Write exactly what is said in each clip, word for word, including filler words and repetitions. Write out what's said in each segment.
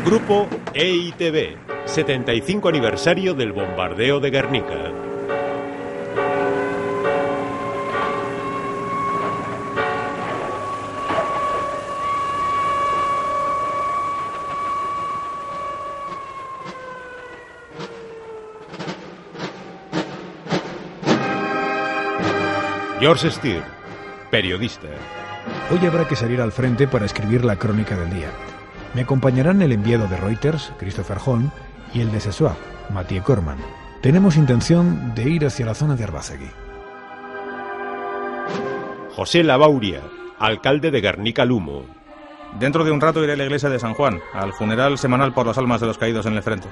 Grupo E I T B, setenta y cinco aniversario del bombardeo de Guernica. George Steer, periodista. Hoy habrá que salir al frente para escribir la crónica del día. Me acompañarán el enviado de Reuters, Christopher Holm, y el de Sessoir, Mathieu Corman. Tenemos intención de ir hacia la zona de Arbacegui. José Labauria, alcalde de Guernica-Lumo. Dentro de un rato iré a la iglesia de San Juan, al funeral semanal por las almas de los caídos en el frente.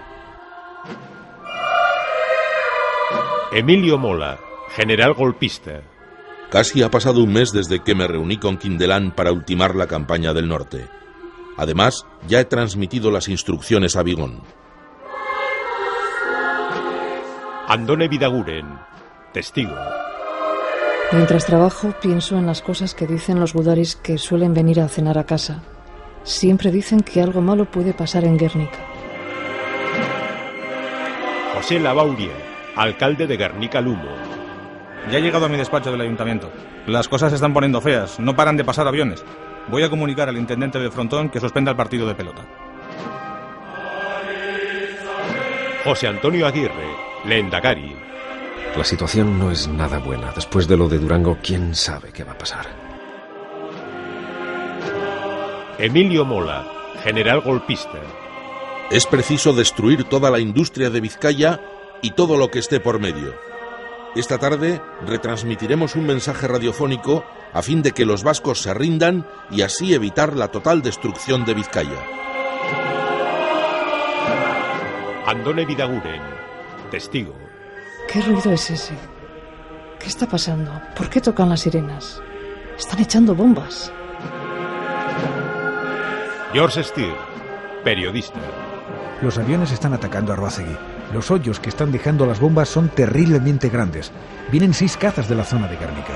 Emilio Mola, general golpista. Casi ha pasado un mes desde que me reuní con Quindelán para ultimar la campaña del norte. Además, ya he transmitido las instrucciones a Vigón. Andone Vidaguren, testigo. Mientras trabajo, pienso en las cosas que dicen los gudaris que suelen venir a cenar a casa. Siempre dicen que algo malo puede pasar en Guernica. José Labauria, alcalde de Guernica-Lumo. Ya he llegado a mi despacho del ayuntamiento. Las cosas se están poniendo feas, no paran de pasar aviones. Voy a comunicar al intendente del frontón que suspenda el partido de pelota. José Antonio Aguirre, lehendakari. La situación no es nada buena. Después de lo de Durango, ¿quién sabe qué va a pasar? Emilio Mola, general golpista. Es preciso destruir toda la industria de Vizcaya y todo lo que esté por medio. Esta tarde retransmitiremos un mensaje radiofónico a fin de que los vascos se rindan y así evitar la total destrucción de Vizcaya. Andone Vidaguren, testigo. ¿Qué ruido es ese? ¿Qué está pasando? ¿Por qué tocan las sirenas? Están echando bombas. George Steer, periodista. Los aviones están atacando a Arbacegui. Los hoyos que están dejando las bombas son terriblemente grandes. Vienen seis cazas de la zona de Guernica.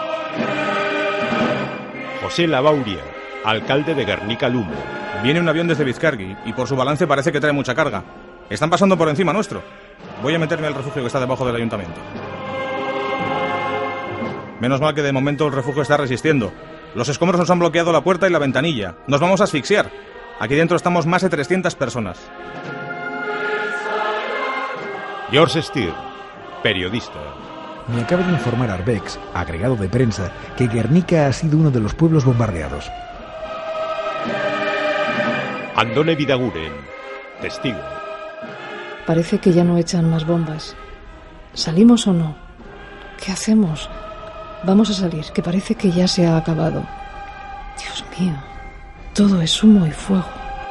José Labauria, alcalde de Guernica-Lumo. Viene un avión desde Vizcargi y por su balance parece que trae mucha carga. Están pasando por encima nuestro. Voy a meterme al refugio que está debajo del ayuntamiento. Menos mal que de momento el refugio está resistiendo. Los escombros nos han bloqueado la puerta y la ventanilla. Nos vamos a asfixiar. Aquí dentro estamos más de trescientas personas. George Steer, periodista. Me acaba de informar Arbex, agregado de prensa, que Guernica ha sido uno de los pueblos bombardeados. Andone Vidaguren, testigo. Parece que ya no echan más bombas. ¿Salimos o no? ¿Qué hacemos? Vamos a salir, que parece que ya se ha acabado. Dios mío, todo es humo y fuego.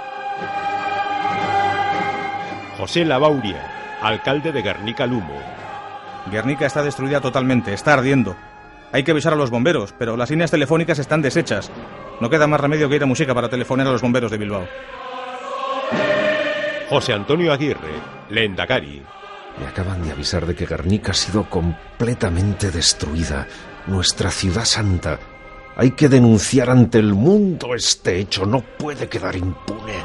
José Labauria, alcalde de Guernica-Lumo. Guernica está destruida totalmente, está ardiendo. Hay que avisar a los bomberos, pero las líneas telefónicas están deshechas. No queda más remedio que ir a Muxica para telefonear a los bomberos de Bilbao. José Antonio Aguirre, lehendakari. Me acaban de avisar de que Guernica ha sido completamente destruida. Nuestra ciudad santa. Hay que denunciar ante el mundo este hecho. No puede quedar impune.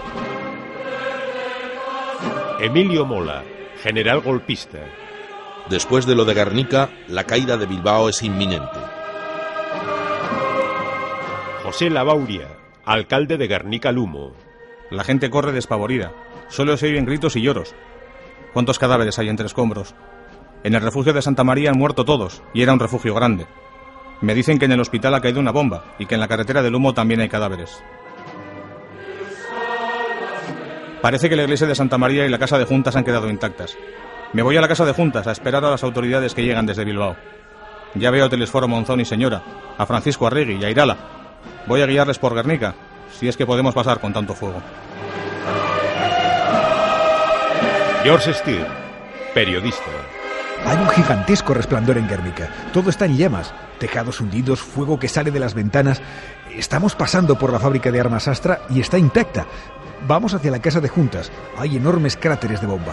Emilio Mola, general golpista. Después de lo de Guernica, la caída de Bilbao es inminente. José Labauria, alcalde de Guernica-Lumo. La gente corre despavorida. Solo se oyen gritos y lloros. ¿Cuántos cadáveres hay entre escombros? En el refugio de Santa María han muerto todos, y era un refugio grande. Me dicen que en el hospital ha caído una bomba, y que en la carretera del Humo también hay cadáveres. Parece que la iglesia de Santa María y la casa de Juntas han quedado intactas. Me voy a la casa de Juntas a esperar a las autoridades que llegan desde Bilbao. Ya veo a Telesforo Monzón y Señora, a Francisco Arregui y a Irala. Voy a guiarles por Guernica, si es que podemos pasar con tanto fuego. George Steer, periodista. Hay un gigantesco resplandor en Guernica. Todo está en llamas. Tejados hundidos, fuego que sale de las ventanas. Estamos pasando por la fábrica de armas Astra y está intacta. Vamos hacia la casa de Juntas. Hay enormes cráteres de bomba.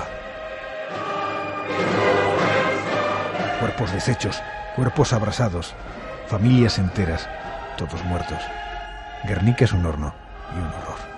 Cuerpos deshechos, cuerpos abrasados, familias enteras, todos muertos. Guernica es un horno y un horror.